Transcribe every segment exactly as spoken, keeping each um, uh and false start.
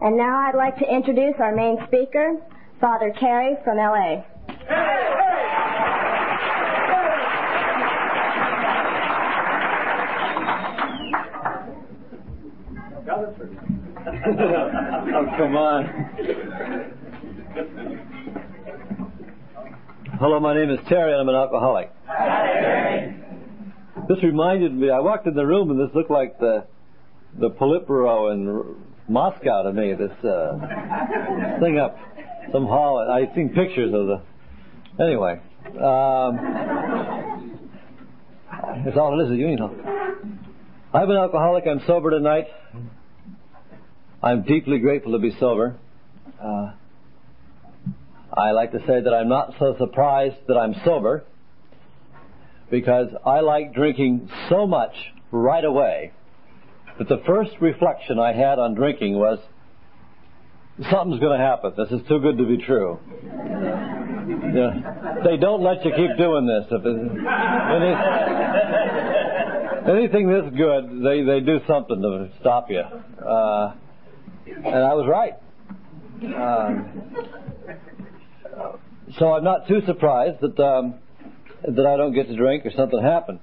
And now I'd like to introduce our main speaker, Father Carey from L A Oh, come on. Hello, my name is Terry, and I'm an alcoholic. Hi, Terry. This reminded me, I walked in the room, and this looked like the the Politburo in Moscow to me, this uh, thing up some hall. I've seen pictures of the... Anyway. Um, that's all it is, you know. I'm an alcoholic. I'm sober tonight. I'm deeply grateful to be sober. Uh, I like to say that I'm not so surprised that I'm sober, because I like drinking so much right away that the first reflection I had on drinking was, something's going to happen. This is too good to be true. Yeah. They don't let you keep doing this. If it's, any, anything this good, they, they do something to stop you. Uh, and I was right. Um, so I'm not too surprised that um, that I don't get to drink or something happened.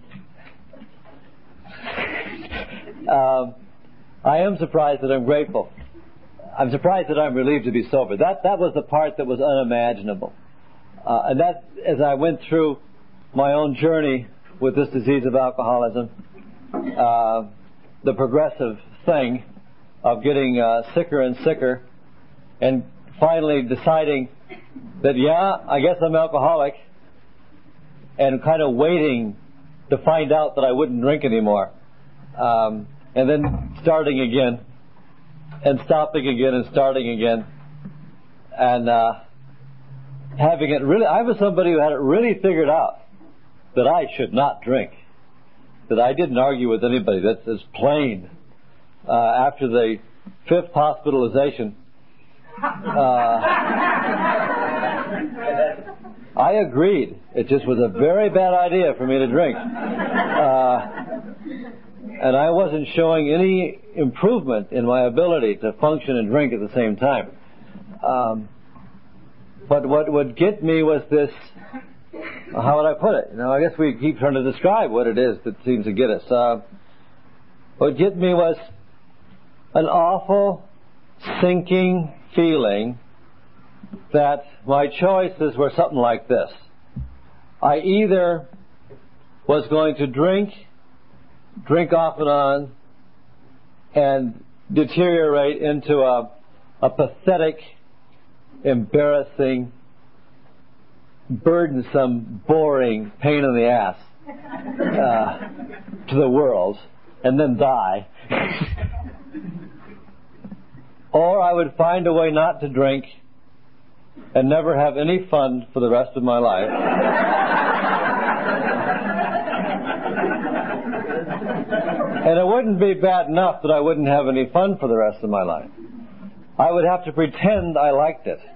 Um, I am surprised that I'm grateful. I'm surprised that I'm relieved to be sober. That that was the part that was unimaginable. Uh, and that, as I went through my own journey with this disease of alcoholism, uh, the progressive thing of getting uh, sicker and sicker, and finally deciding that, yeah, I guess I'm alcoholic, and kind of waiting to find out that I wouldn't drink anymore. Um, and then starting again, and stopping again, and starting again, and uh, having it really, I was somebody who had it really figured out that I should not drink, that I didn't argue with anybody. That's, that's plain. Uh, after the fifth hospitalization, uh, I agreed. It just was a very bad idea for me to drink. Uh, and I wasn't showing any improvement in my ability to function and drink at the same time. Um, but what would get me was this, how would I put it? You know, I guess we keep trying to describe what it is that seems to get us. Uh, what would get me was an awful, sinking feeling that my choices were something like this. I either was going to drink, drink off and on, and deteriorate into a, a pathetic, embarrassing, burdensome, boring pain in the ass uh, to the world, and then die. Or I would find a way not to drink and never have any fun for the rest of my life. And it wouldn't be bad enough that I wouldn't have any fun for the rest of my life. I would have to pretend I liked it.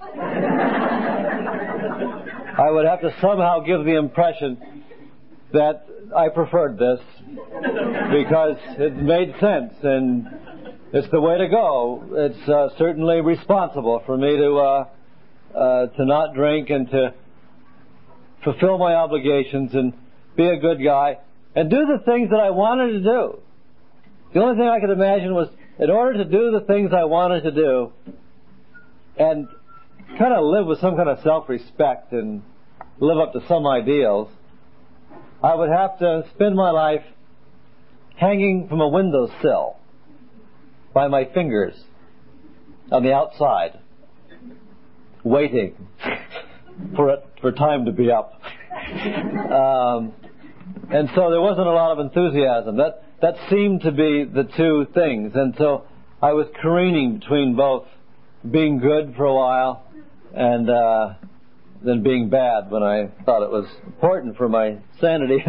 I would have to somehow give the impression that I preferred this because it made sense and it's the way to go. It's uh, certainly responsible for me to uh, uh, to not drink and to fulfill my obligations and be a good guy and do the things that I wanted to do. The only thing I could imagine was, in order to do the things I wanted to do and kind of live with some kind of self-respect and live up to some ideals, I would have to spend my life hanging from a windowsill by my fingers on the outside, waiting for it, for time to be up. Um, and so there wasn't a lot of enthusiasm. That that seemed to be the two things. And so I was careening between both being good for a while and uh, then being bad when I thought it was important for my sanity.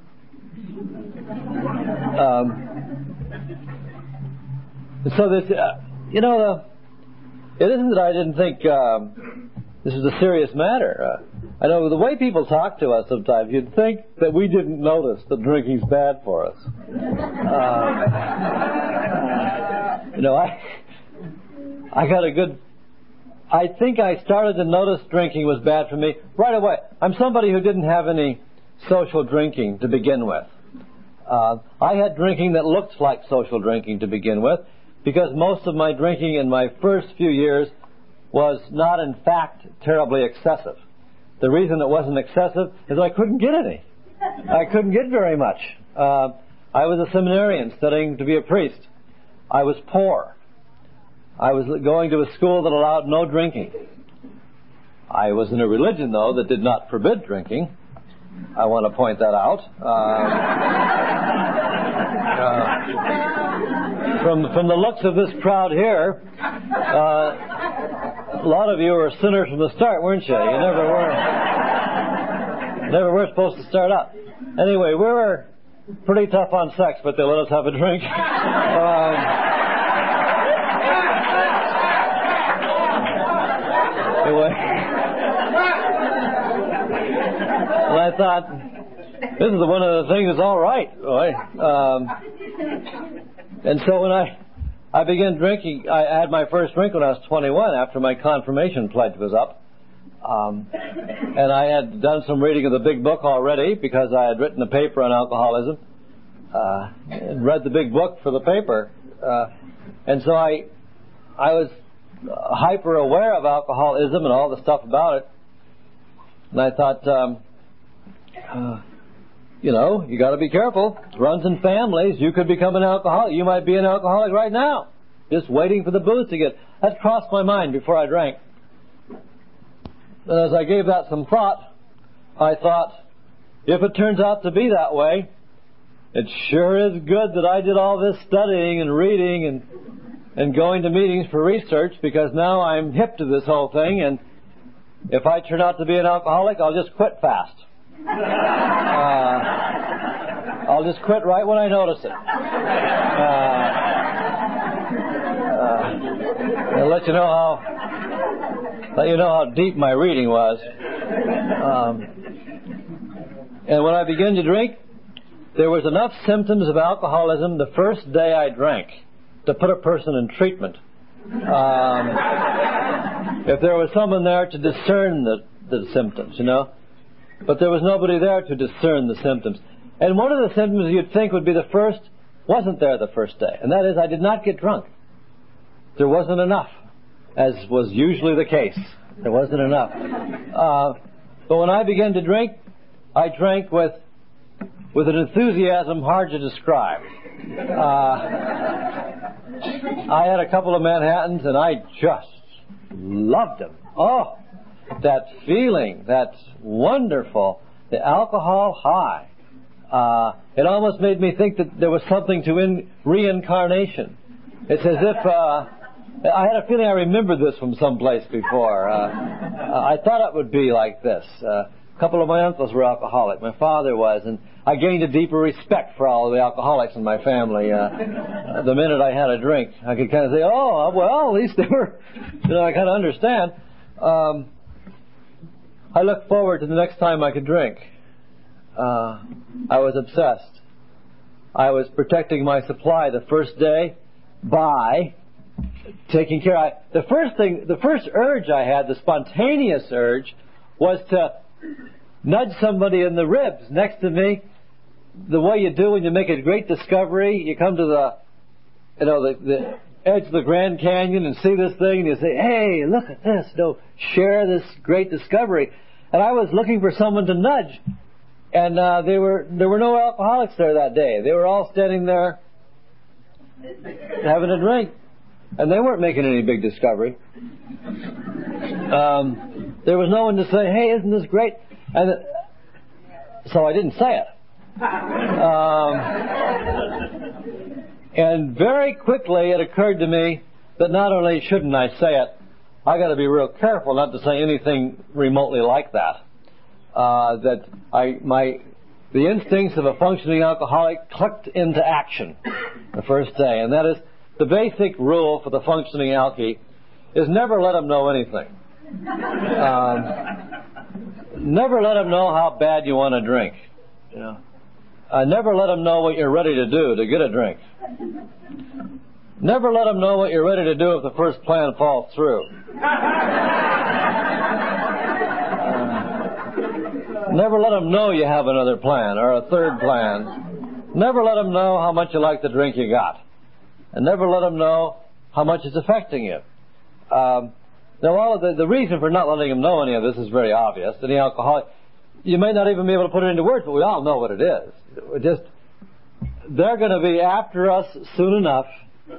um, so this, uh, you know, uh, it isn't that I didn't think um, this was a serious matter. Uh, I know the way people talk to us sometimes, you'd think that we didn't notice that drinking's bad for us. Um, you know, I I got a good, I think I started to notice drinking was bad for me right away. I'm somebody who didn't have any social drinking to begin with. Uh, I had drinking that looked like social drinking to begin with, because most of my drinking in my first few years was not, in fact, terribly excessive. The reason it wasn't excessive is I couldn't get any. I couldn't get very much. Uh, I was a seminarian studying to be a priest. I was poor. I was going to a school that allowed no drinking. I was in a religion, though, that did not forbid drinking. I want to point that out. Uh, uh, from, from the looks of this crowd here, uh, a lot of you were sinners from the start, weren't you? You never were. Never were supposed to start out. Anyway, we were pretty tough on sex, but they let us have a drink. um, anyway, and I thought, this is one of the things that's all right, boy. Um, and so when I I began drinking, I had my first drink when I was twenty-one, after my confirmation pledge was up. Um, and I had done some reading of the big book already, because I had written a paper on alcoholism, uh, and read the big book for the paper. Uh, and so I, I was hyper aware of alcoholism and all the stuff about it. And I thought, um, uh, you know, you got to be careful. It runs in families. You could become an alcoholic. You might be an alcoholic right now, just waiting for the booze to get. That crossed my mind before I drank. And as I gave that some thought, I thought, if it turns out to be that way, it sure is good that I did all this studying and reading and and going to meetings for research, because now I'm hip to this whole thing, and if I turn out to be an alcoholic, I'll just quit fast. Uh, I'll just quit right when I notice it. Uh, uh, I'll let you know how let you know how deep my reading was. Um, and when I began to drink, there was enough symptoms of alcoholism the first day I drank to put a person in treatment. Um, if there was someone there to discern the, the symptoms, you know. But there was nobody there to discern the symptoms. And one of the symptoms you'd think would be the first wasn't there the first day. And that is, I did not get drunk. There wasn't enough, as was usually the case. There wasn't enough. Uh, but when I began to drink, I drank with with an enthusiasm hard to describe. Uh, I had a couple of Manhattans, and I just loved them. Oh, that feeling, that wonderful, the alcohol high. Uh, it almost made me think that there was something to in reincarnation. It's as if uh, I had a feeling I remembered this from someplace before. Uh, I thought it would be like this. Uh, a couple of my uncles were alcoholic. My father was, and I gained a deeper respect for all of the alcoholics in my family. Uh, uh, the minute I had a drink, I could kind of say, "Oh, well, at least they were," you know, I kind of understand. Um, I looked forward to the next time I could drink. Uh, I was obsessed. I was protecting my supply the first day by taking care. I, the first thing, the first urge I had, the spontaneous urge, was to nudge somebody in the ribs next to me, the way you do when you make a great discovery. You come to the, you know, the, the edge of the Grand Canyon and see this thing, and you say, "Hey, look at this! No, share this great discovery." And I was looking for someone to nudge, and uh, they were there were no alcoholics there that day. They were all standing there having a drink, and they weren't making any big discovery. Um, there was no one to say, "Hey, isn't this great?" And uh, so I didn't say it. Um, and very quickly it occurred to me that not only shouldn't I say it, I got to be real careful not to say anything remotely like that. Uh, that I my the instincts of a functioning alcoholic clicked into action the first day, and that is the basic rule for the functioning alkie is never let them know anything. Um, never let them know how bad you want to drink. You know, uh, never let them know what you're ready to do to get a drink. Never let them know what you're ready to do if the first plan falls through. Never let them know you have another plan or a third plan. Never let them know how much you like the drink you got. And never let them know how much it's affecting you. Um, now, all of the, the reason for not letting them know any of this is very obvious. Any alcoholic, you may not even be able to put it into words, but we all know what it is. It just, they're going to be after us soon enough.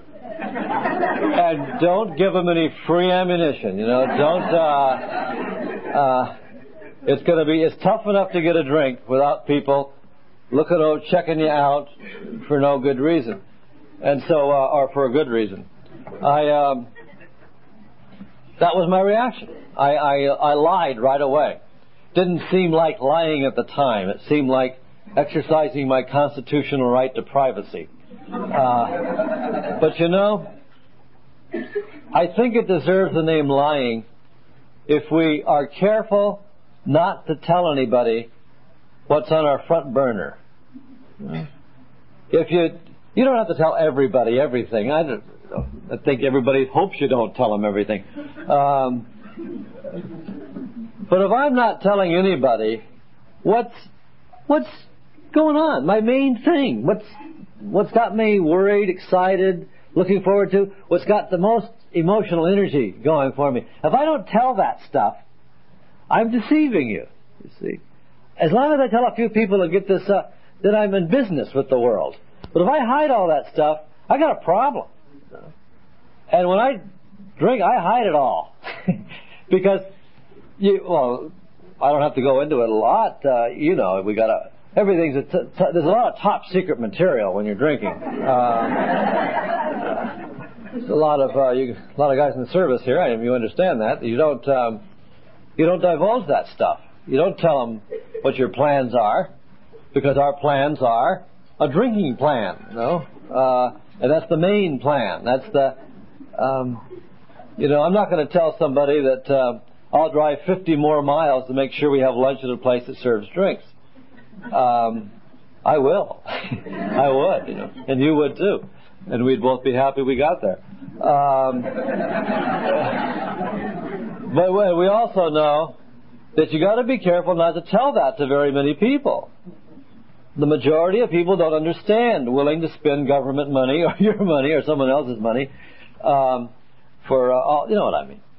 And don't give them any free ammunition. You know, don't. Uh, uh, it's going to be. It's tough enough to get a drink without people looking over, checking you out for no good reason, and so, uh, or for a good reason. I. Um, that was my reaction. I, I, I lied right away. Didn't seem like lying at the time. It seemed like exercising my constitutional right to privacy. Uh, but you know, I think it deserves the name lying if we are careful not to tell anybody what's on our front burner. If you you don't have to tell everybody everything. I, don't, I think everybody hopes you don't tell them everything. Um, but if I'm not telling anybody what's what's going on, my main thing, what's what's got me worried, excited, looking forward to, what's got the most emotional energy going for me. If I don't tell that stuff, I'm deceiving you, you see. As long as I tell a few people and get this up, then I'm in business with the world. But if I hide all that stuff, I got a problem. And when I drink, I hide it all. Because, you, well, I don't have to go into it a lot. Uh, you know, we got a... Everything's a t- t- there's a lot of top secret material when you're drinking. Uh, there's a lot of uh, you, a lot of guys in the service here. I mean, you understand that you don't um, you don't divulge that stuff. You don't tell them what your plans are, because our plans are a drinking plan, you know, uh, and that's the main plan. That's the um, you know, I'm not going to tell somebody that uh, I'll drive fifty more miles to make sure we have lunch at a place that serves drinks. Um, I will. I would, you know, and you would too, and we'd both be happy we got there. Um, but we also know that you got to be careful not to tell that to very many people. The majority of people don't understand, willing to spend government money or your money or someone else's money um, for uh, all, you know what I mean.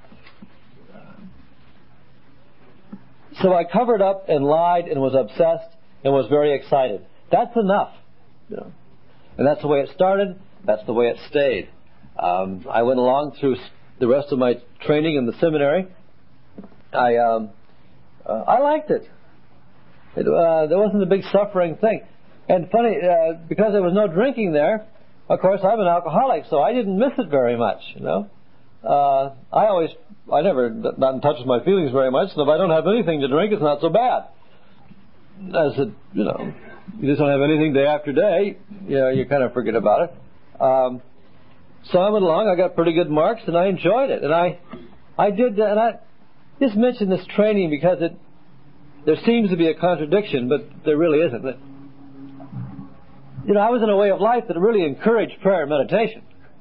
So I covered up and lied and was obsessed and was very excited. That's enough. You know. And that's the way it started. That's the way it stayed. Um, I went along through the rest of my training in the seminary. I um, uh, I liked it. it uh, there wasn't a big suffering thing. And funny, uh, because there was no drinking there, of course, I'm an alcoholic, so I didn't miss it very much, you know. Uh, I always, I never not in touch with my feelings very much, so if I don't have anything to drink, it's not so bad. As it, you know, you just don't have anything day after day, you know, you kind of forget about it. Um, so I went along, I got pretty good marks, and I enjoyed it. And I, I did, and I just mentioned this training because it, there seems to be a contradiction, but there really isn't. But, you know, I was in a way of life that really encouraged prayer and meditation.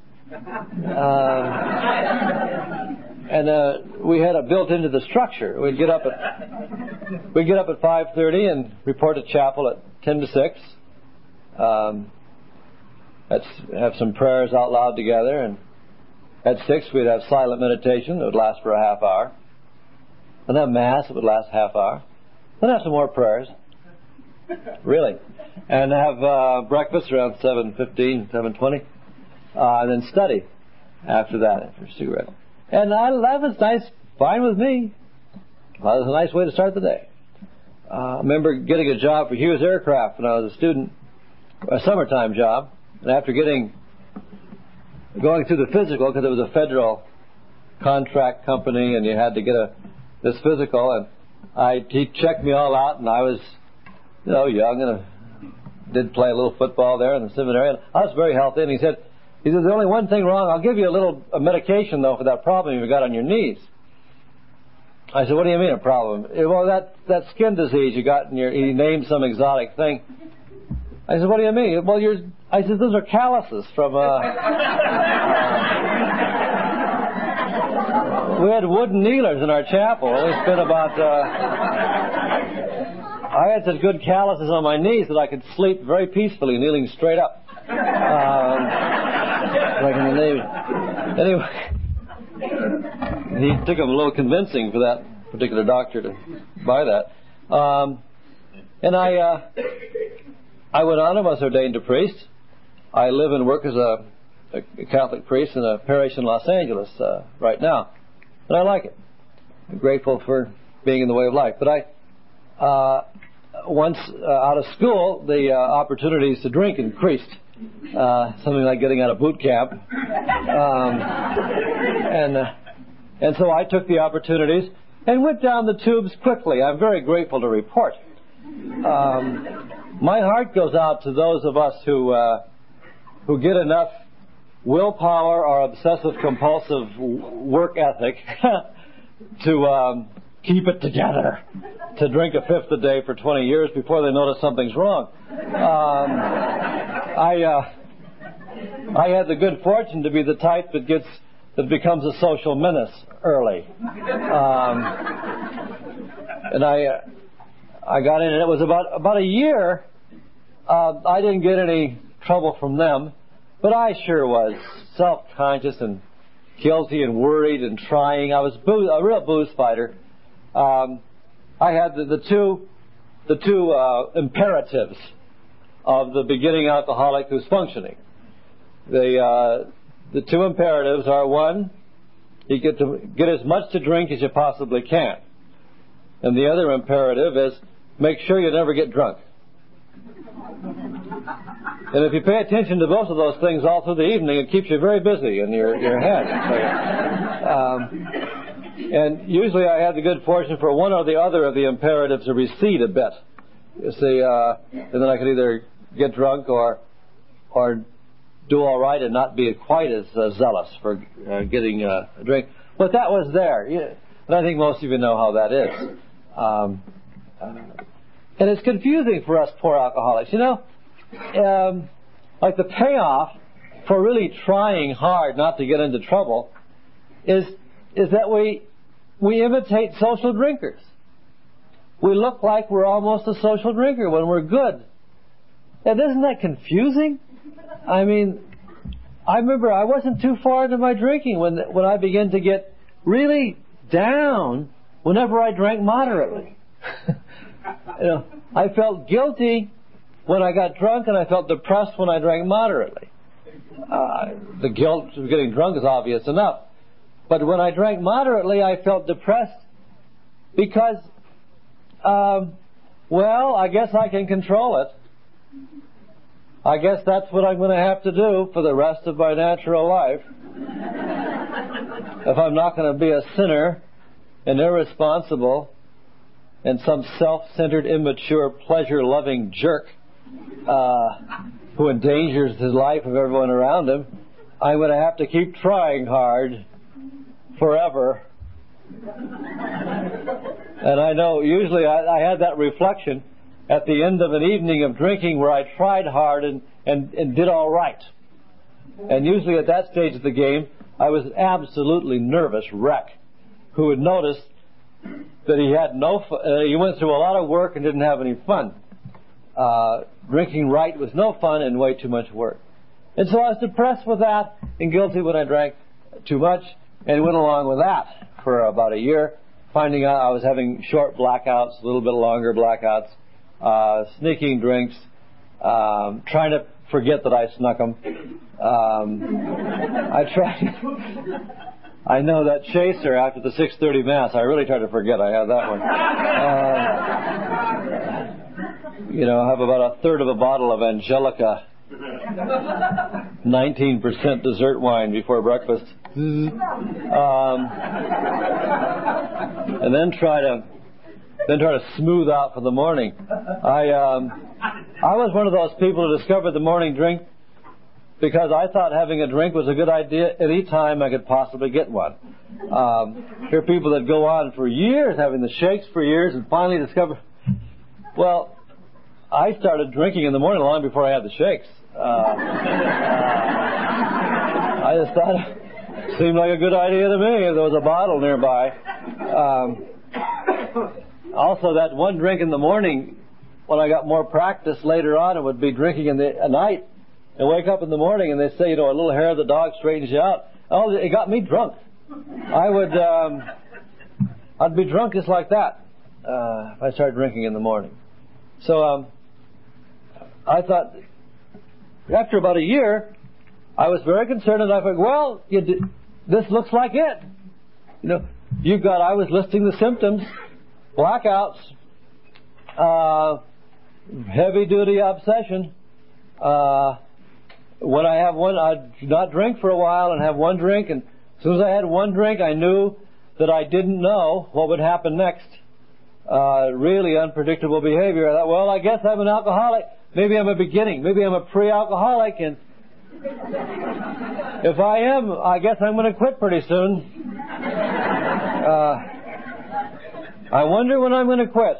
Uh, and uh, we had it built into the structure. We'd get up at we'd get up at five thirty and report to chapel at ten to six. Um, let's have some prayers out loud together, and at six we'd have silent meditation that would last for a half hour. Then have mass that would last a half hour. Then have some more prayers. Really, and have uh, breakfast around seven fifteen, seven twenty. Uh, and then study after that, after a cigarette. And I, that was nice, fine with me. Well, it was a nice way to start the day. Uh, I remember getting a job for Hughes Aircraft when I was a student, a summertime job. And after getting, going through the physical, because it was a federal contract company and you had to get a this physical, and I he checked me all out, and I was, you know, young and uh, did play a little football there in the seminary. And I was very healthy, and he said, He says, there's only one thing wrong. I'll give you a little a medication, though, for that problem you've got on your knees. I said, what do you mean a problem? Well, that, that skin disease you got in your... He named some exotic thing. I said, what do you mean? Well, you're, I said, those are calluses from, uh, uh we had wooden kneelers in our chapel. We spent about, uh, I had such good calluses on my knees that I could sleep very peacefully kneeling straight up. Um, like in the Navy. Anyway, he took him a little convincing for that particular doctor to buy that. Um, and I, uh, I went on and was ordained a priest. I live and work as a, a Catholic priest in a parish in Los Angeles uh, right now. And I like it. I'm grateful for being in the way of life. But I, uh, once uh, out of school, the uh, opportunities to drink increased. Uh, something like getting out of boot camp. Um, and, uh, and so I took the opportunities and went down the tubes quickly. I'm very grateful to report. Um, my heart goes out to those of us who, uh, who get enough willpower or obsessive-compulsive work ethic to um, keep it together, to drink a fifth a day for twenty years before they notice something's wrong. Um, I uh, I had the good fortune to be the type that gets that becomes a social menace early, um, and I uh, I got in, and it was about about a year. Uh, I didn't get any trouble from them. But I sure was self-conscious and guilty and worried and trying. I was booze, a real booze fighter. Um, I had the, the two, the two uh, imperatives of the beginning alcoholic who's functioning. The uh, the two imperatives are: one, you get to get as much to drink as you possibly can, and the other imperative is make sure you never get drunk. And if you pay attention to both of those things all through the evening, it keeps you very busy in your, your head. Um, and usually I had the good fortune for one or the other of the imperatives to recede a bit. You see, uh, and then I could either get drunk or or do all right and not be quite as uh, zealous for uh, getting uh, a drink. But that was there. Yeah. And I think most of you know how that is. Um, uh, and it's confusing for us poor alcoholics. You know, Um, like the payoff for really trying hard not to get into trouble is is that we we imitate social drinkers. We look like we're almost a social drinker when we're good. And isn't that confusing? I mean, I remember I wasn't too far into my drinking when when I began to get really down whenever I drank moderately. You know, I felt guilty when I got drunk, and I felt depressed when I drank moderately. Uh, the guilt of getting drunk is obvious enough. But when I drank moderately, I felt depressed because, um, well, I guess I can control it. I guess that's what I'm going to have to do for the rest of my natural life. If I'm not going to be a sinner and irresponsible and some self-centered, immature, pleasure-loving jerk, Uh, who endangers the life of everyone around him, I'm going to have to keep trying hard forever. And I know usually I, I had that reflection at the end of an evening of drinking where I tried hard and, and, and did all right. And usually at that stage of the game, I was an absolutely nervous wreck who would notice that he had no fu- uh, he went through a lot of work and didn't have any fun. Uh, drinking right was no fun and way too much work. And so I was depressed with that and guilty when I drank too much, and went along with that for about a year, finding out I was having short blackouts, a little bit longer blackouts, uh, sneaking drinks, um, trying to forget that I snuck them. Um, I tried. I know that chaser after the six thirty Mass, I really tried to forget I had that one. Uh, You know, I have about a third of a bottle of Angelica, nineteen percent dessert wine before breakfast, um, and then try to then try to smooth out for the morning. I um, I was one of those people who discovered the morning drink because I thought having a drink was a good idea any time I could possibly get one. Um, here are people that go on for years having the shakes for years and finally discover, well, I started drinking in the morning long before I had the shakes. Uh, uh, I just thought it seemed like a good idea to me if there was a bottle nearby. Um, also, that one drink in the morning, when I got more practice later on, it would be drinking in the at night and wake up in the morning and they say, you know, a little hair of the dog straightens you out. Oh, it got me drunk. I would, um, I'd be drunk just like that uh, if I started drinking in the morning. So um, I thought, after about a year, I was very concerned, and I thought, well, you d- this looks like it. You know, you've got. I was listing the symptoms: blackouts, uh, heavy-duty obsession. Uh, when I have one, I'd not drink for a while and have one drink, and as soon as I had one drink, I knew that I didn't know what would happen next. Uh, really unpredictable behavior. I thought, well, I guess I'm an alcoholic. Maybe I'm a beginning. Maybe I'm a pre-alcoholic, and if I am, I guess I'm going to quit pretty soon. Uh, I wonder when I'm going to quit.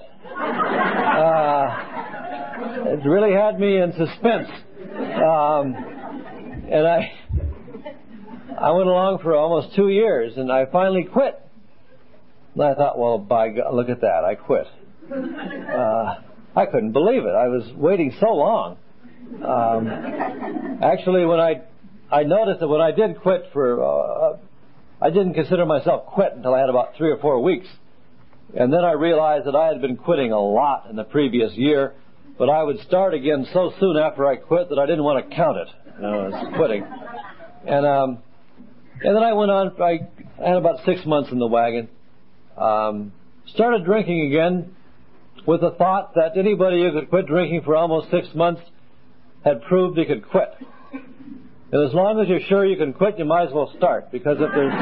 Uh, it really had me in suspense. Um, and I, I went along for almost two years, and I finally quit. And I thought, well, by God, look at that, I quit. Uh, I couldn't believe it. I was waiting so long. Um, actually, when I, I noticed that when I did quit for, uh, I didn't consider myself quit until I had about three or four weeks. And then I realized that I had been quitting a lot in the previous year, but I would start again so soon after I quit that I didn't want to count it, you know, as quitting. And, um, and then I went on, I had about six months in the wagon, um, started drinking again, with the thought that anybody who could quit drinking for almost six months had proved he could quit. And as long as you're sure you can quit, you might as well start, because if there's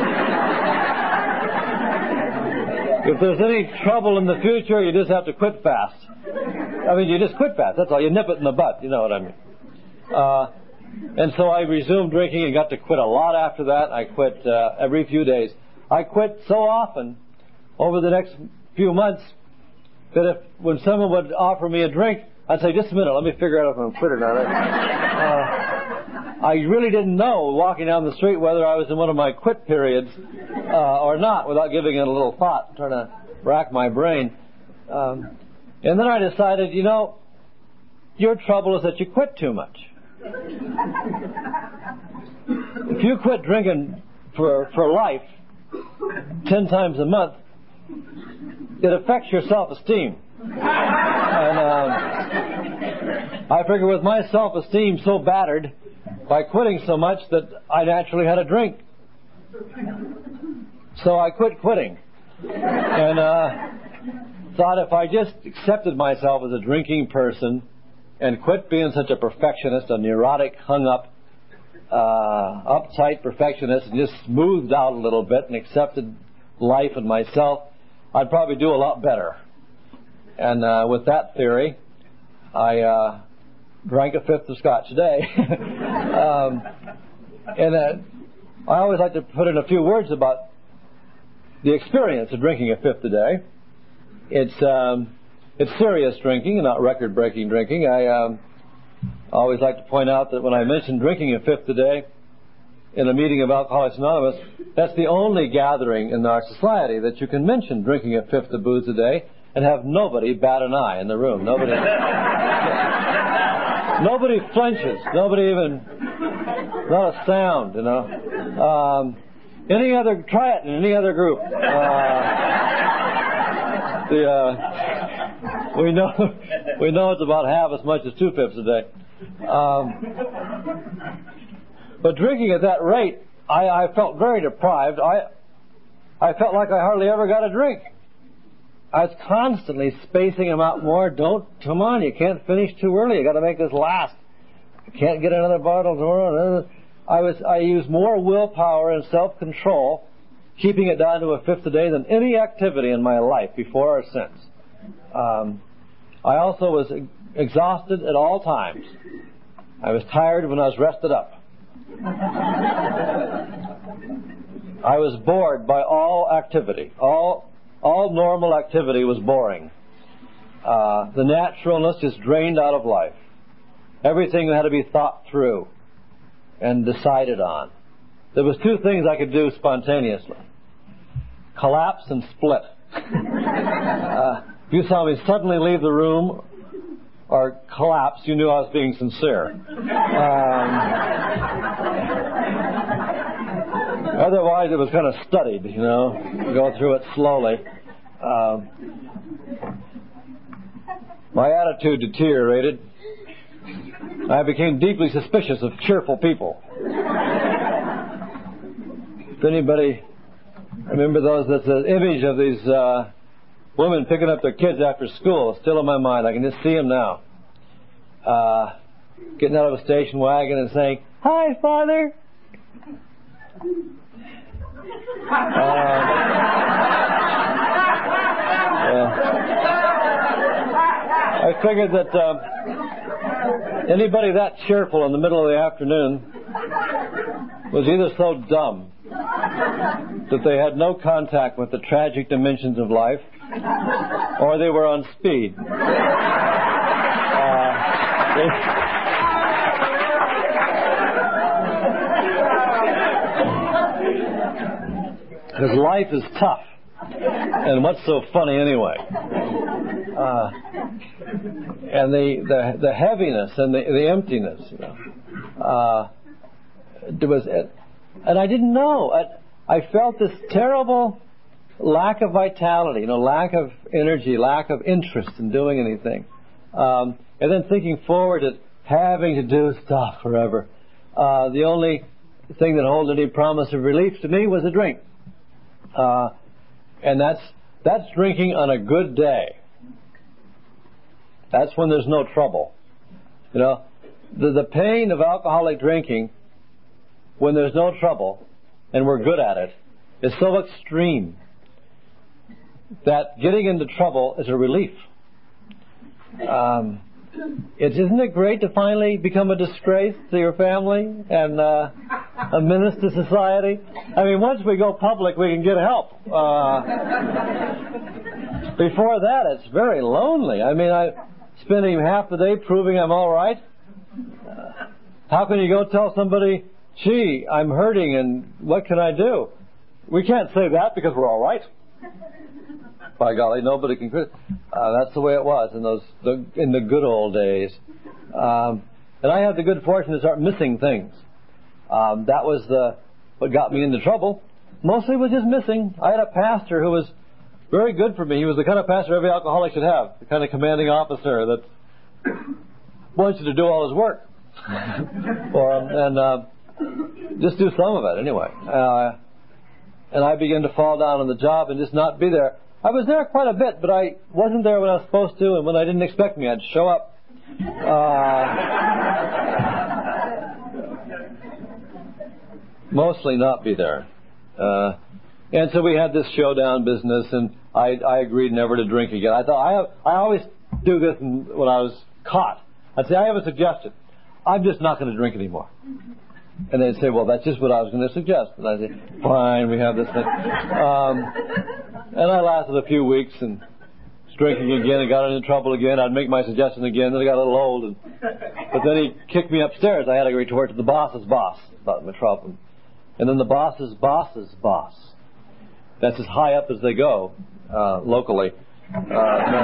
if there's any trouble in the future, you just have to quit fast. I mean, you just quit fast. That's all. You nip it in the butt. You know what I mean. Uh, and so I resumed drinking and got to quit a lot after that. I quit uh, every few days. I quit so often over the next few months that if, when someone would offer me a drink, I'd say, just a minute, let me figure out if I'm quit or not. Uh, I really didn't know, walking down the street, whether I was in one of my quit periods uh, or not, without giving it a little thought, trying to rack my brain. Um, and then I decided, you know, your trouble is that you quit too much. If you quit drinking for, for life, ten times a month, it affects your self-esteem. And um, I figure with my self-esteem so battered by quitting so much that I naturally had a drink. So I quit quitting. And uh, thought if I just accepted myself as a drinking person and quit being such a perfectionist, a neurotic, hung-up, uh, uptight perfectionist, and just smoothed out a little bit and accepted life and myself, I'd probably do a lot better. And uh, with that theory, I uh, drank a fifth of scotch a day. um, and uh, I always like to put in a few words about the experience of drinking a fifth a day. It's um, it's serious drinking and not record-breaking drinking. I um, always like to point out that when I mention drinking a fifth a day in a meeting of Alcoholics Anonymous, that's the only gathering in our society that you can mention drinking a fifth of booze a day and have nobody bat an eye in the room. Nobody, nobody flinches. Nobody even, not a sound, you know. Um, any other, try it in any other group. Uh, the, uh, we know, we know it's about half as much as two fifths a day. Um, But drinking at that rate, I, I felt very deprived. I I felt like I hardly ever got a drink. I was constantly spacing them out more. Don't, come on, you can't finish too early. You got to make this last. You can't get another bottle tomorrow. I was I used more willpower and self-control, keeping it down to a fifth a day, than any activity in my life before or since. Um, I also was exhausted at all times. I was tired when I was rested up. I was bored by all activity. All all normal activity was boring. Uh, the naturalness just drained out of life. Everything had to be thought through and decided on. There was two things I could do spontaneously: collapse and split. uh, if you saw me suddenly leave the room or collapse, you knew I was being sincere. Um, otherwise, it was kind of studied, you know, go through it slowly. Um, my attitude deteriorated. I became deeply suspicious of cheerful people. If anybody remember those, that's an image of these uh, women picking up their kids after school. It's still in my mind. I can just see them now. Uh, getting out of a station wagon and saying, "Hi, Father." Um, yeah. I figured that uh, anybody that cheerful in the middle of the afternoon was either so dumb that they had no contact with the tragic dimensions of life, or they were on speed. Uh, Because life is tough. And what's so funny anyway? Uh, and the, the the heaviness and the, the emptiness, you know. Uh, there was, and I didn't know. I, I felt this terrible lack of vitality, you know, lack of energy, lack of interest in doing anything. Um, and then thinking forward at having to do stuff forever. Uh, the only thing that held any promise of relief to me was a drink. Uh, and that's that's drinking on a good day. That's when there's no trouble. You know, the the pain of alcoholic drinking when there's no trouble and we're good at it is so extreme that getting into trouble is a relief. Um, it, isn't it great to finally become a disgrace to your family and uh, a menace to society? I mean, once we go public, we can get help. Uh, before that, it's very lonely. I mean, I spending half the day proving I'm all right. Uh, how can you go tell somebody, "Gee, I'm hurting, and what can I do?" We can't say that because we're all right. By golly, nobody can. Uh, that's the way it was in those the, in the good old days. Um, and I had the good fortune to start missing things. Um, that was the what got me into trouble. Mostly was just missing. I had a pastor who was very good for me. He was the kind of pastor every alcoholic should have, the kind of commanding officer that wants you to do all his work, or, and uh, just do some of it anyway. Uh, and I began to fall down on the job and just not be there. I was there quite a bit, but I wasn't there when I was supposed to, and when I didn't expect me, I'd show up. Uh, mostly not be there. Uh, and so we had this showdown business, and I, I agreed never to drink again. I thought, I have, I always do this when I was caught. I'd say, "I have a suggestion. I'm just not going to drink anymore." And they'd say, "Well, that's just what I was going to suggest." And I'd say, "Fine, we have this thing." Um, and I lasted a few weeks and was drinking again and got into trouble again. I'd make my suggestion again. Then I got a little old. And, but then he kicked me upstairs. I had to report to the boss's boss about my trouble. And then the boss's boss's boss. That's as high up as they go uh, locally. Uh, and,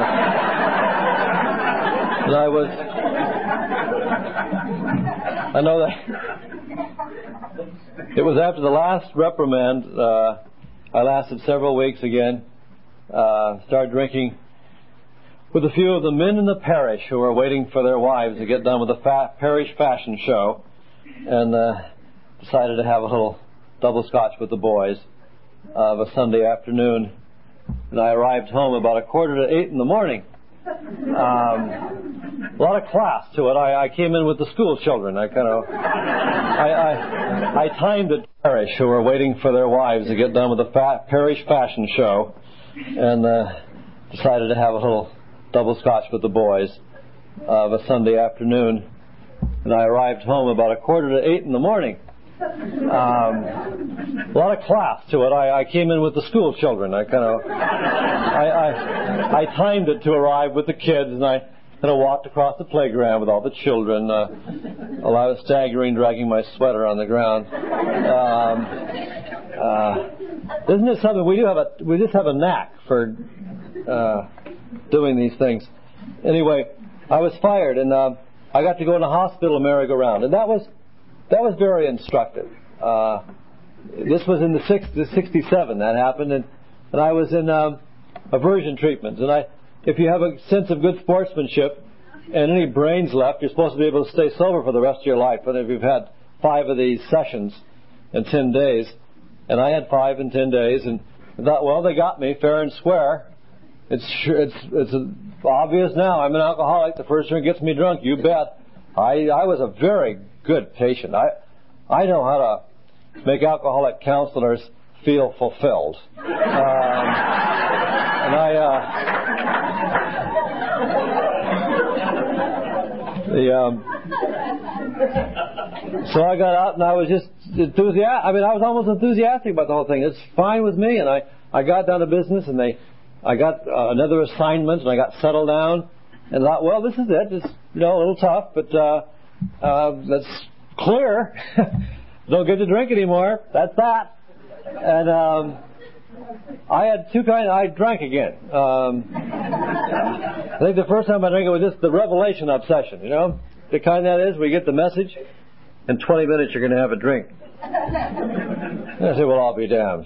I, and I was... I know that... It was after the last reprimand, uh, I lasted several weeks again, uh, started drinking with a few of the men in the parish who were waiting for their wives to get done with the fa- parish fashion show, and uh, decided to have a little double scotch with the boys of a Sunday afternoon. And I arrived home about a quarter to eight in the morning. Um, a lot of class to it. I, I came in with the school children. I kind of, I, I, I timed it. Parish who were waiting for their wives to get done with the fa- parish fashion show, and uh, decided to have a little double scotch with the boys of a Sunday afternoon. And I arrived home about a quarter to eight in the morning. Um, a lot of class to it. I, I came in with the school children. I kind of, I, I, I timed it to arrive with the kids, and I kind of walked across the playground with all the children. Uh, while I was staggering, dragging my sweater on the ground. Um, uh, isn't it something? We do have a, we just have a knack for uh, doing these things. Anyway, I was fired, and uh, I got to go in the hospital merry-go-round, and that was that was very instructive. Uh, this was in the, six, the sixty-seven that happened, and, and I was in um, aversion treatments. And I, if you have a sense of good sportsmanship and any brains left, you're supposed to be able to stay sober for the rest of your life. And if you've had five of these sessions in ten days, and I had five in ten days, and I thought, well, they got me fair and square. It's it's it's obvious now. I'm an alcoholic. The first drink gets me drunk. You bet. I I was a very good patient. I I know how to make alcoholic counselors feel fulfilled. Um, and I uh, the um, so I got out and I was just enthusiastic. I mean, I was almost enthusiastic about the whole thing. It's fine with me. And I I got down to business, and they. I got uh, another assignment, and I got settled down, and thought, well, this is it. It's, you know, a little tough, but uh, uh, that's clear. Don't get to drink anymore. That's that. And um, I had two kinds. I drank again. Um, I think the first time I drank it was just the revelation obsession, you know, the kind that is, we get the message, in twenty minutes you're going to have a drink. And I said, well, I'll be damned.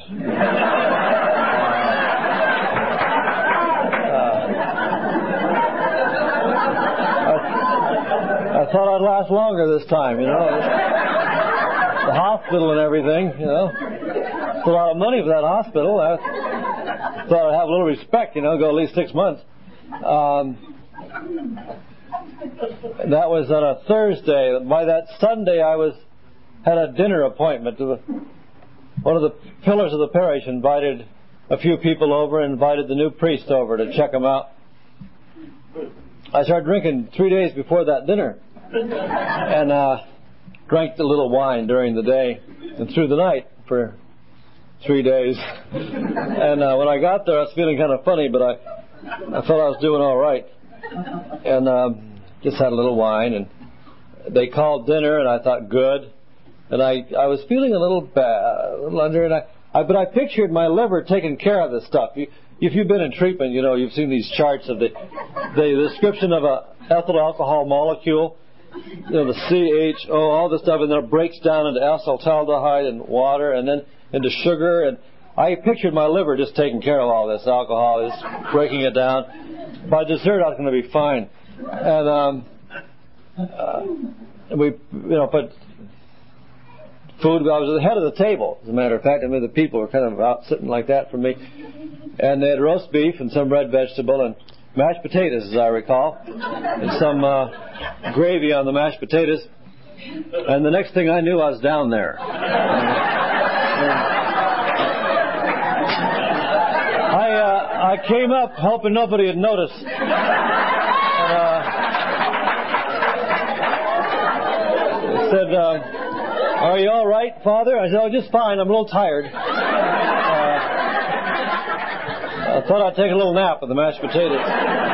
I thought I'd last longer this time, you know. The hospital and everything, you know. It's a lot of money for that hospital. I thought I'd have a little respect, you know, go at least six months. Um, that was on a Thursday. By that Sunday, I was had a dinner appointment. One of the pillars of the parish invited a few people over and invited the new priest over to check them out. I started drinking three days before that dinner, and uh, drank a little wine during the day and through the night for three days. And uh, when I got there, I was feeling kind of funny, but I, I felt I was doing all right. And um, just had a little wine, and they called dinner, and I thought, good. And I, I was feeling a little bad, a little under, and I, I, but I pictured my liver taking care of this stuff. You, If you've been in treatment, you know, you've seen these charts of the the description of a ethyl alcohol molecule, you know, the C H O, all this stuff, and then it breaks down into acetaldehyde and water, and then into sugar. And I pictured my liver just taking care of all this alcohol, just breaking it down. By dessert, I was going to be fine. And um, uh, we, you know, but food, I was at the head of the table, as a matter of fact. I mean, the people were kind of out sitting like that for me. And they had roast beef and some red vegetable and mashed potatoes, as I recall, and some uh, gravy on the mashed potatoes. And the next thing I knew, I was down there. And, I uh, I came up hoping nobody had noticed. And, uh, they said, uh, "Are you all right, Father?" I said, "Oh, just fine. I'm a little tired." I thought I'd take a little nap with the mashed potatoes.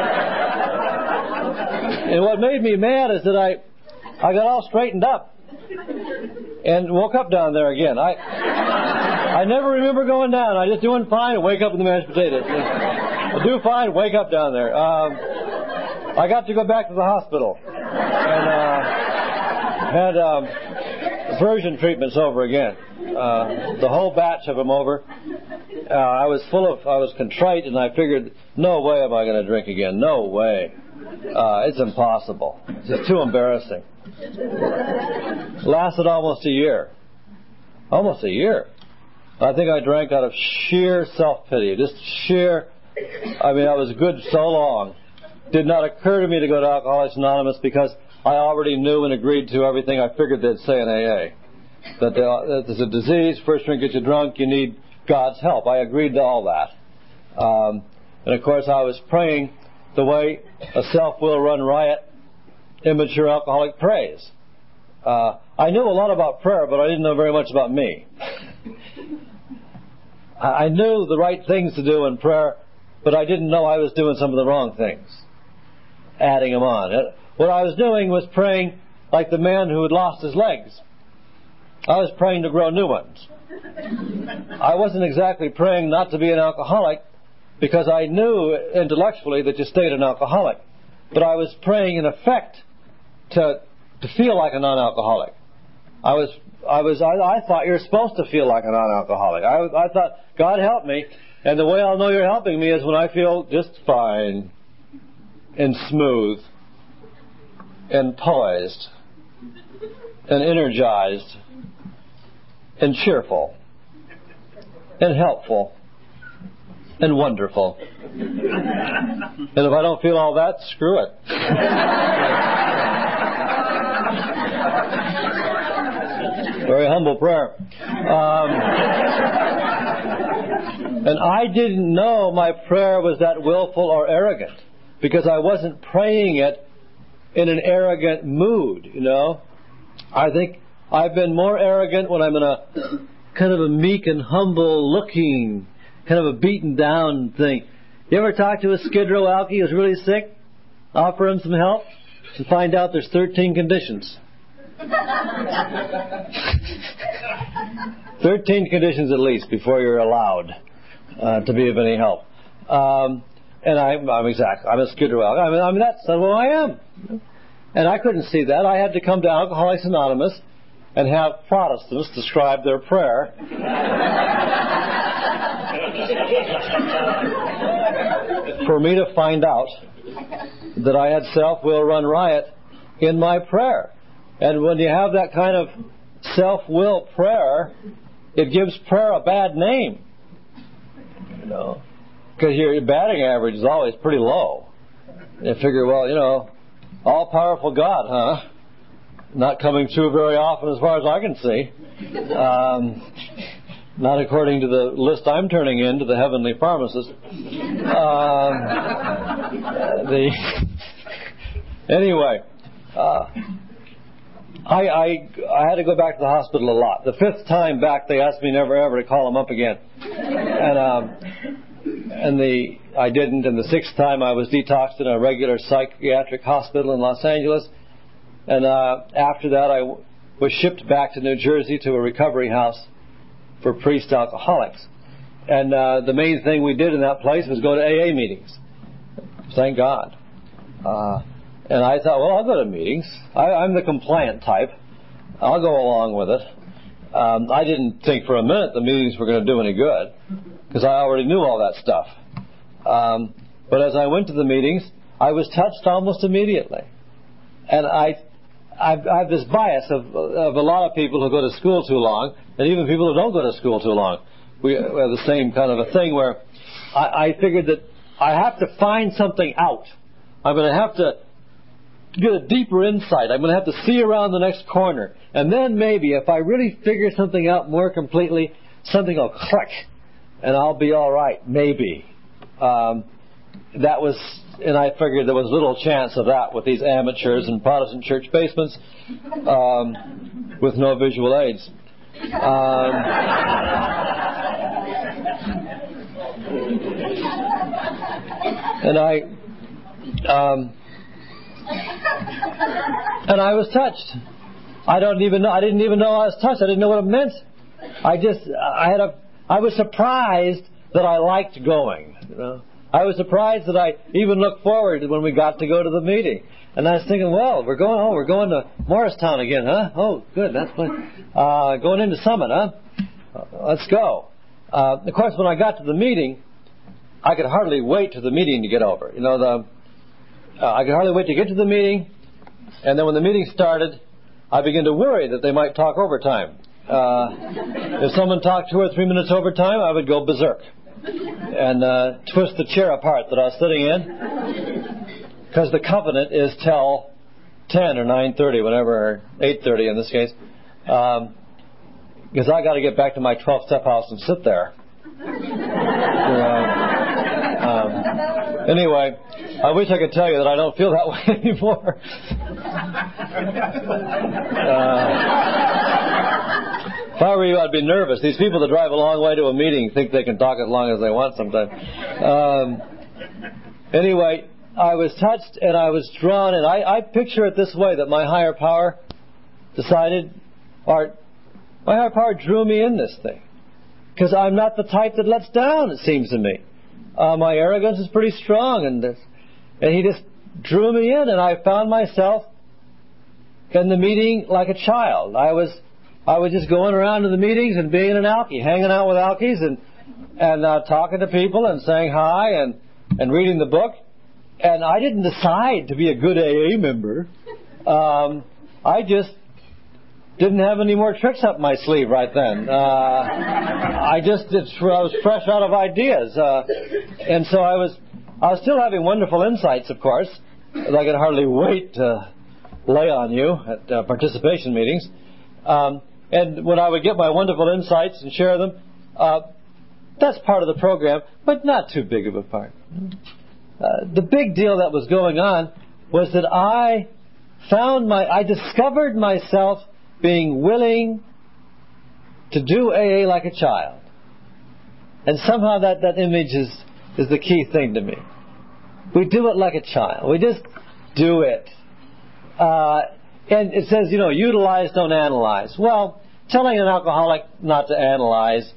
And what made me mad is that I I got all straightened up and woke up down there again. I I never remember going down. I just doing fine and wake up with the mashed potatoes. I do fine, wake up down there. Um, I got to go back to the hospital and uh, had um, aversion treatments over again. Uh, the whole batch of them over. Uh, I was full of, I was contrite, and I figured, no way am I going to drink again. No way. Uh, it's impossible. It's just too embarrassing. Lasted almost a year. Almost a year. I think I drank out of sheer self-pity. Just sheer, I mean, I was good so long. Did not occur to me to go to Alcoholics Anonymous because I already knew and agreed to everything I figured they'd say in A A. That, they, that there's a disease, first drink gets you drunk, you need God's help. I agreed to all that. Um, and of course I was praying the way a self-will run riot, immature alcoholic prays. Uh, I knew a lot about prayer, but I didn't know very much about me. I knew the right things to do in prayer, but I didn't know I was doing some of the wrong things, adding them on. What I was doing was praying like the man who had lost his legs. I was praying to grow new ones. I wasn't exactly praying not to be an alcoholic, because I knew intellectually that you stayed an alcoholic. But I was praying in effect to to feel like a non-alcoholic. I was I was I, I thought you're supposed to feel like a non-alcoholic. I I thought, God help me, and the way I'll know you're helping me is when I feel just fine and smooth and poised and energized and cheerful and helpful and wonderful. And if I don't feel all that, screw it. Very humble prayer. Um, and I didn't know my prayer was that willful or arrogant, because I wasn't praying it in an arrogant mood, you know. I think I've been more arrogant when I'm in a kind of a meek and humble looking, kind of a beaten down thing. You ever talk to a Skid Row alkie who's really sick? Offer him some help and find out there's thirteen conditions. thirteen conditions at least before you're allowed uh, to be of any help. Um, and I'm, I'm exactly, I'm a Skid Row alkie. I mean, I mean, that's who I am. And I couldn't see that. I had to come to Alcoholics Anonymous and have Protestants describe their prayer. For me to find out that I had self-will run riot in my prayer. And when you have that kind of self-will prayer, it gives prayer a bad name. You know, because your batting average is always pretty low. You figure, well, you know, all-powerful God, huh? Not coming through very often as far as I can see. Um, not according to the list I'm turning in to the heavenly pharmacist. Um, the anyway, uh, I, I I had to go back to the hospital a lot. The fifth time back, they asked me never ever to call them up again, and um, and the I didn't. And the sixth time, I was detoxed in a regular psychiatric hospital in Los Angeles. And uh, after that, I w- was shipped back to New Jersey to a recovery house for priest alcoholics. And uh, the main thing we did in that place was go to A A meetings. Thank God. Uh, and I thought, well, I'll go to meetings. I, I'm the compliant type. I'll go along with it. Um, I didn't think for a minute the meetings were going to do any good, because I already knew all that stuff. Um, but as I went to the meetings, I was touched almost immediately. And I... I've, I have this bias of, of a lot of people who go to school too long, and even people who don't go to school too long. We have the same kind of a thing where I, I figured that I have to find something out. I'm going to have to get a deeper insight. I'm going to have to see around the next corner. And then maybe if I really figure something out more completely, something will click, and I'll be all right, maybe. Um, that was... And I figured there was little chance of that with these amateurs in Protestant church basements um, with no visual aids. Um, and I, um, and I was touched. I don't even know. I didn't even know I was touched. I didn't know what it meant. I just, I had a, I was surprised that I liked going. You know. I was surprised that I even looked forward when we got to go to the meeting. And I was thinking, well, we're going, oh, we're going to Morristown again, huh? Oh, good, that's fun. Uh, going into Summit, huh? Uh, let's go. Uh, of course, when I got to the meeting, I could hardly wait to the meeting to get over. You know, the, uh, I could hardly wait to get to the meeting. And then when the meeting started, I began to worry that they might talk overtime. Uh, if someone talked two or three minutes overtime, I would go berserk and uh, twist the chair apart that I was sitting in, because the covenant is till ten or nine thirty, whatever, or eight thirty in this case, um, because I got to get back to my twelve-step house and sit there. uh, um, Anyway, I wish I could tell you that I don't feel that way anymore. uh, if I were you, I'd be nervous. These people that drive a long way to a meeting think they can talk as long as they want sometimes. Um, anyway, I was touched and I was drawn, and I, I picture it this way, that my higher power decided, or my higher power drew me in this thing. Because I'm not the type that lets down, it seems to me. Uh, my arrogance is pretty strong, and this, and he just drew me in, and I found myself in the meeting like a child. I was, I was just going around to the meetings and being an alkie, hanging out with alkies, and and uh, talking to people and saying hi and and reading the book. And I didn't decide to be a good A A member. Um, I just didn't have any more tricks up my sleeve right then. Uh, I just it's, I was fresh out of ideas, uh, and so I was I was still having wonderful insights, of course, that I could hardly wait to lay on you at uh, participation meetings. Um, and when I would get my wonderful insights and share them, uh, that's part of the program, but not too big of a part. Uh, the big deal that was going on was that I found my I discovered myself being willing to do A A like a child. And somehow that, that image is, is the key thing to me. We do it like a child. We just do it. Uh, and it says, you know, utilize, don't analyze. Well, telling an alcoholic not to analyze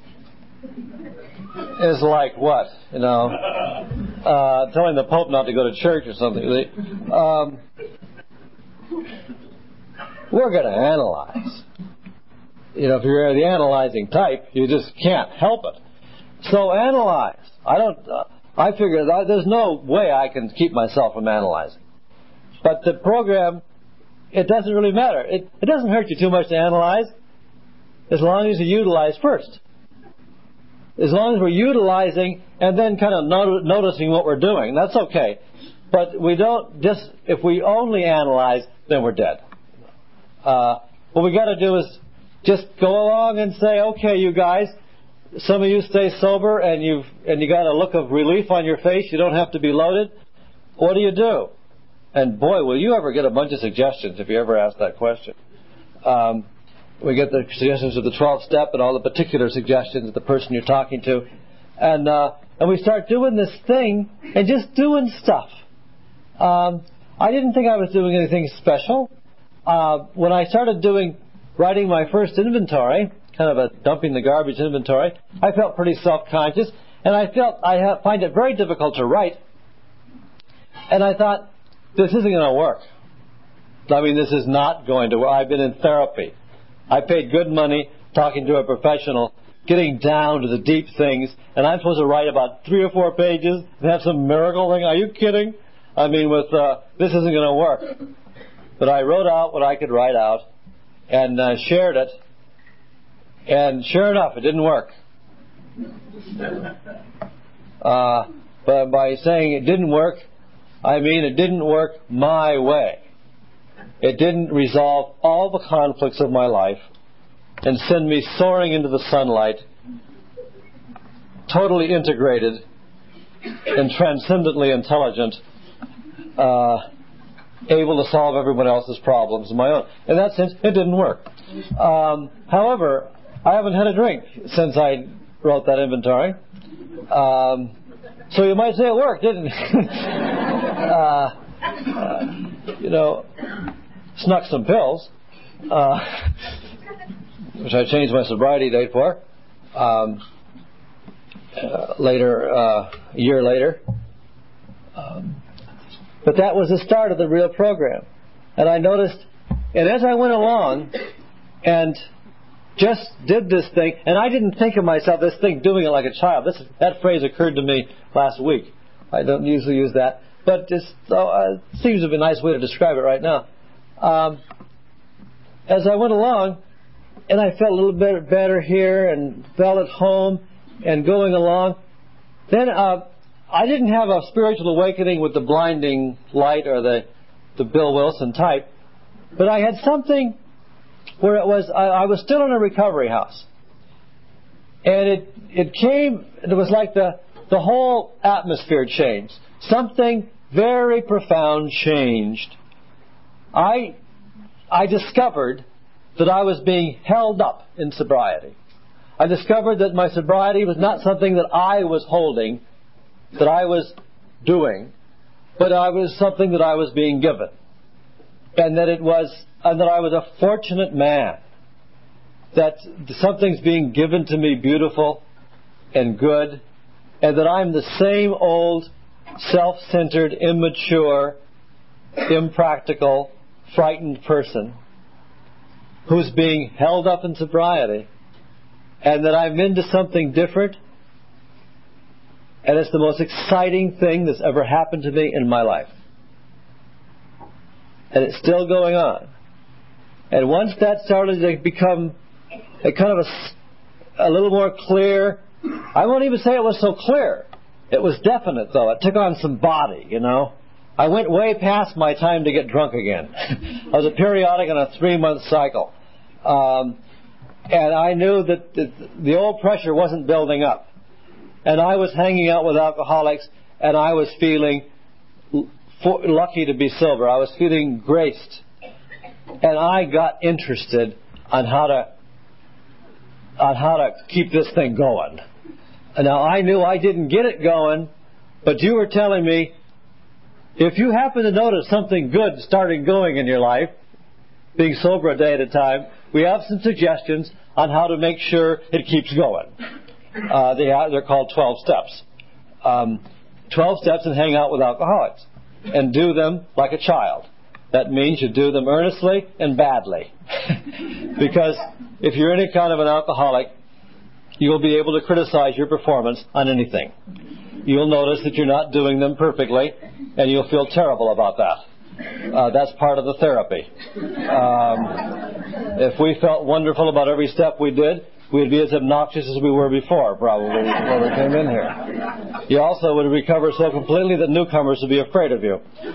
is like what? You know, uh, telling the Pope not to go to church or something. Um, We're going to analyze. You know, if you're the analyzing type, you just can't help it. So analyze. I don't. Uh, I figure that there's no way I can keep myself from analyzing. But the program, it doesn't really matter. It, it doesn't hurt you too much to analyze, as long as you utilize first. As long as we're utilizing and then kind of not- noticing what we're doing, that's okay. But we don't just. If we only analyze, then we're dead. Uh, what we got to do is just go along and say, okay, you guys, some of you stay sober and you've and you got a look of relief on your face. You don't have to be loaded. What do you do? And boy, will you ever get a bunch of suggestions if you ever ask that question. Um, we get the suggestions of the twelfth step and all the particular suggestions of the person you're talking to, and uh, and we start doing this thing and just doing stuff. Um, I didn't think I was doing anything special. Uh, when I started doing, writing my first inventory, kind of a dumping the garbage inventory, I felt pretty self-conscious, and I felt I ha- find it very difficult to write. And I thought, this isn't going to work. I mean, this is not going to work. I've been in therapy. I paid good money talking to a professional, getting down to the deep things, and I'm supposed to write about three or four pages and have some miracle thing. Are you kidding? I mean, with uh, this isn't going to work. But I wrote out what I could write out and uh, shared it. And sure enough, it didn't work. Uh, but by saying it didn't work, I mean it didn't work my way. It didn't resolve all the conflicts of my life and send me soaring into the sunlight, totally integrated and transcendently intelligent, uh, able to solve everyone else's problems of my own. In that sense, it didn't work. Um, however, I haven't had a drink since I wrote that inventory. Um, so you might say it worked, didn't it? uh, uh, you know, snuck some pills, uh, which I changed my sobriety date for. Um, uh, later, uh, a year later. Um, But that was the start of the real program. And I noticed, and as I went along and just did this thing, and I didn't think of myself, this thing, doing it like a child. This, that phrase occurred to me last week. I don't usually use that. But it uh, seems to be a nice way to describe it right now. Um, as I went along, and I felt a little bit better here and felt at home and going along, then uh, I didn't have a spiritual awakening with the blinding light or the, the Bill Wilson type, but I had something where it was, I, I was still in a recovery house. And it, it came, it was like the, the whole atmosphere changed. Something very profound changed. I, I discovered that I was being held up in sobriety. I discovered that my sobriety was not something that I was holding, that I was doing, but I was something that I was being given. And that it was, and that I was a fortunate man. That something's being given to me beautiful and good, and that I'm the same old, self-centered, immature, impractical, frightened person who's being held up in sobriety, and that I'm into something different, and it's the most exciting thing that's ever happened to me in my life. And it's still going on. And once that started to become a kind of a, a little more clear, I won't even say it was so clear. It was definite, though. It took on some body, you know. I went way past my time to get drunk again. I was a periodic on a three-month cycle. Um, and I knew that the, the old pressure wasn't building up. And I was hanging out with alcoholics, and I was feeling for, lucky to be sober. I was feeling graced. And I got interested on how to on how to keep this thing going. And now, I knew I didn't get it going, but you were telling me, if you happen to notice something good starting going in your life, being sober a day at a time, we have some suggestions on how to make sure it keeps going. Uh, they are, they're called twelve steps. Um, twelve steps and hang out with alcoholics. And do them like a child. That means you do them earnestly and badly. Because if you're any kind of an alcoholic, you'll be able to criticize your performance on anything. You'll notice that you're not doing them perfectly, and you'll feel terrible about that. Uh, that's part of the therapy. Um, if we felt wonderful about every step we did, we'd be as obnoxious as we were before, probably, before we came in here. You also would recover so completely that newcomers would be afraid of you.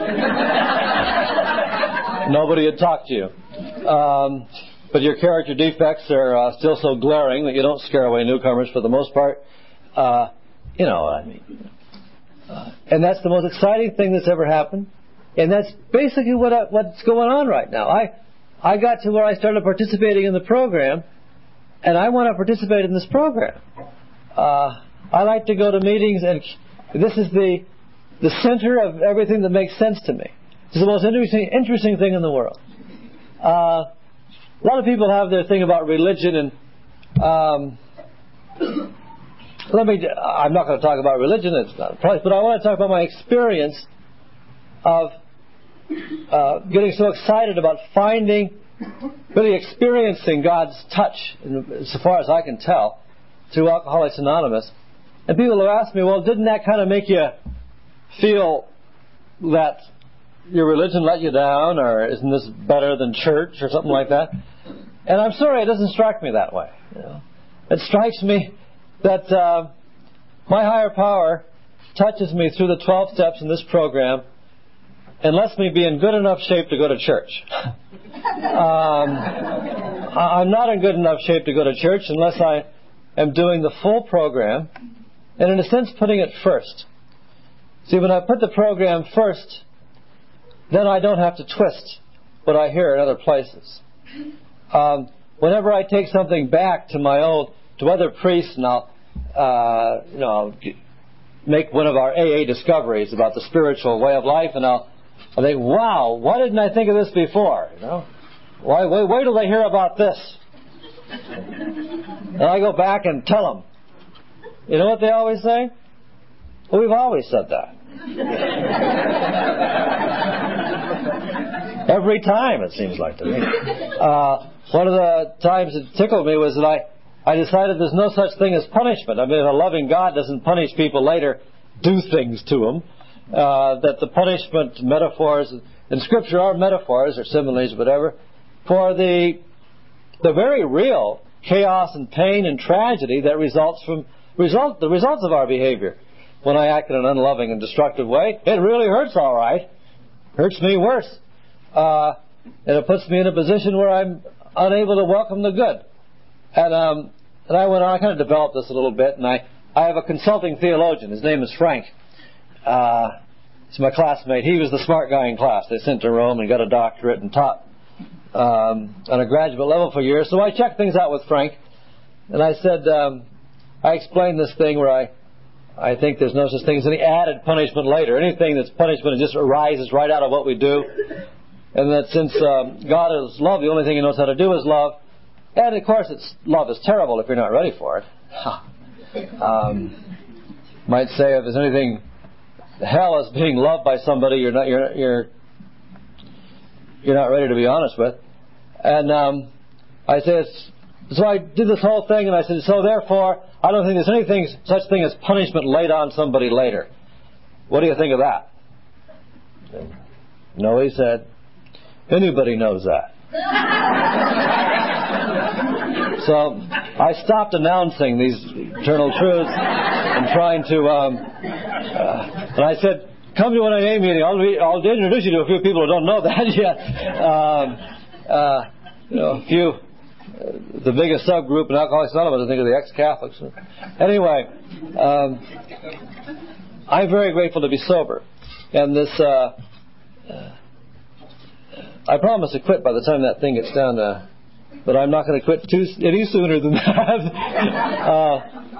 Nobody would talk to you. Um, but your character defects are uh, still so glaring that you don't scare away newcomers for the most part. Uh, you know what I mean. Uh, and that's the most exciting thing that's ever happened. And that's basically what I, what's going on right now. I I got to where I started participating in the program, and I want to participate in this program. Uh, I like to go to meetings, and this is the the center of everything that makes sense to me. It's the most interesting interesting thing in the world. Uh, a lot of people have their thing about religion, and um, let me. I'm not going to talk about religion; it's not a place. But I want to talk about my experience of uh, getting so excited about finding, really experiencing God's touch, so far as I can tell, through Alcoholics Anonymous. And people have asked me, well, didn't that kind of make you feel that your religion let you down, or isn't this better than church, or something like that? And I'm sorry, it doesn't strike me that way. You know? It strikes me that uh, my higher power touches me through the twelve steps in this program and lets me be in good enough shape to go to church. um, I'm not in good enough shape to go to church unless I am doing the full program, and in a sense putting it first. See, when I put the program first, then I don't have to twist what I hear in other places. Um, whenever I take something back to my old, to other priests, and I'll, uh, you know, make one of our A A discoveries about the spiritual way of life, and I'll, I'll think, wow, why didn't I think of this before? You know, why? Wait, wait till they hear about this. And I go back and tell them. You know what they always say? Well, we've always said that. Every time, it seems like to me. Uh, one of the times it tickled me was that I, I decided there's no such thing as punishment. I mean, a loving God doesn't punish people later, do things to them. Uh, that the punishment metaphors in Scripture are metaphors or similes, whatever, for the the very real chaos and pain and tragedy that results from result the results of our behavior. When I act in an unloving and destructive way, it really hurts, all right. Hurts me worse. Uh, and it puts me in a position where I'm unable to welcome the good. And, um, and I went on, I kind of developed this a little bit, and I, I have a consulting theologian. His name is Frank. Uh, he's my classmate. He was the smart guy in class. They sent to Rome and got a doctorate and taught um, on a graduate level for years. So I checked things out with Frank, and I said, um, I explained this thing where I, I think there's no such thing as any added punishment later. Anything that's punishment, it just arises right out of what we do. And that since um, God is love, the only thing He knows how to do is love. And of course, it's, love is terrible if you're not ready for it. um, might say if there's anything, hell is being loved by somebody you're not you're you're you're not ready to be honest with. And um, I said, so I did this whole thing, and I said, so therefore, I don't think there's anything such thing as punishment laid on somebody later. What do you think of that? No, he said, anybody knows that. So I stopped announcing these eternal truths and trying to, um, uh, and I said, come to an A A meeting. I'll, be, I'll introduce you to a few people who don't know that yet. Um, uh, you know, a few, uh, the biggest subgroup in Alcoholics Anonymous, I think, are the ex-Catholics. Anyway, um, I'm very grateful to be sober. And this, uh, uh, I promise to quit by the time that thing gets down to, but I'm not going to quit too, any sooner than that. uh,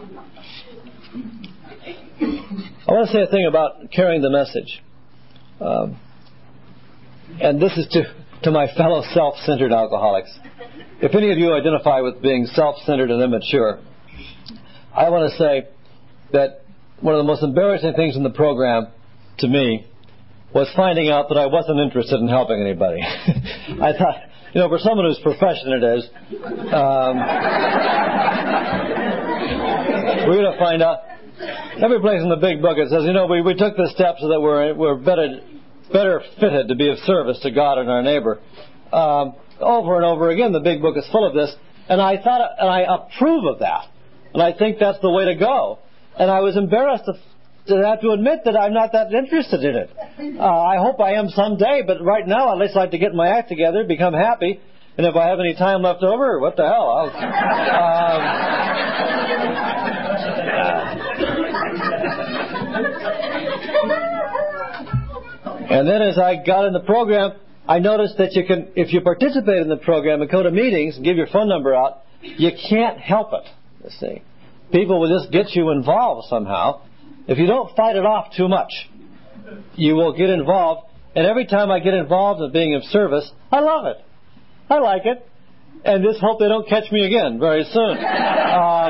I want to say a thing about carrying the message. Um, and this is to, to my fellow self-centered alcoholics. If any of you identify with being self-centered and immature, I want to say that one of the most embarrassing things in the program to me was finding out that I wasn't interested in helping anybody. I thought, you know, for someone whose profession it is, um, we're going to find out. Every place in the big book it says, you know, we, we took this step so that we're we're better better fitted to be of service to God and our neighbor. Um, over and over again, the big book is full of this, and I thought, and I approve of that, and I think that's the way to go. And I was embarrassed to, to have to admit that I'm not that interested in it. Uh, I hope I am someday, but right now I'd least like to get my act together, become happy, and if I have any time left over, what the hell? I'll, um, And then as I got in the program, I noticed that you can, if you participate in the program and go to meetings and give your phone number out, you can't help it, you see. People will just get you involved somehow. If you don't fight it off too much, you will get involved. And every time I get involved in being of service, I love it. I like it. And just hope they don't catch me again very soon. Um,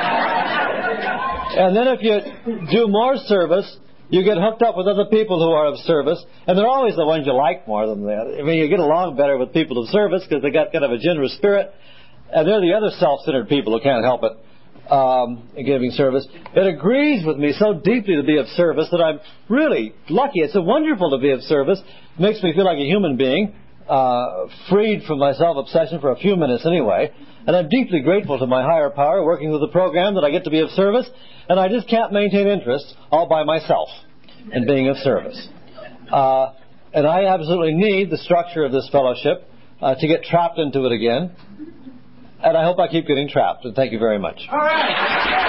and then if you do more service, you get hooked up with other people who are of service, and they're always the ones you like more than the other. I mean, you get along better with people of service because they got kind of a generous spirit, and they're the other self-centered people who can't help it um, in giving service. It agrees with me so deeply to be of service that I'm really lucky. It's so wonderful to be of service. It makes me feel like a human being, uh, freed from my self-obsession for a few minutes anyway. And I'm deeply grateful to my higher power working with the program that I get to be of service. And I just can't maintain interest all by myself in being of service. Uh, and I absolutely need the structure of this fellowship uh, to get trapped into it again. And I hope I keep getting trapped. And thank you very much. All right.